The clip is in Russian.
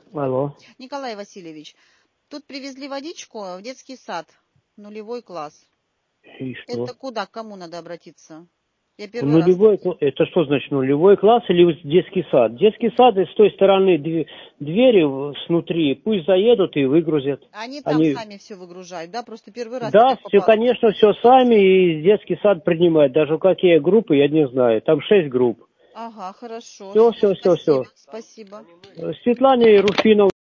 Алло. Николай Васильевич, тут привезли водичку в детский сад, 0-класс. И что? Это куда, к кому надо обратиться? Я первый раз. Нулевой класс. Это что значит нулевой класс или детский сад? Детский сад, и с той стороны двери снутри, пусть заедут и выгрузят. Они там сами все выгружают, да? Просто первый раз я Да, так все, попала. конечно, все сами, и детский сад принимает. Даже какие группы, я не знаю. Там 6 групп. Ага, хорошо. Все. Спасибо. Светлане Руфиновой.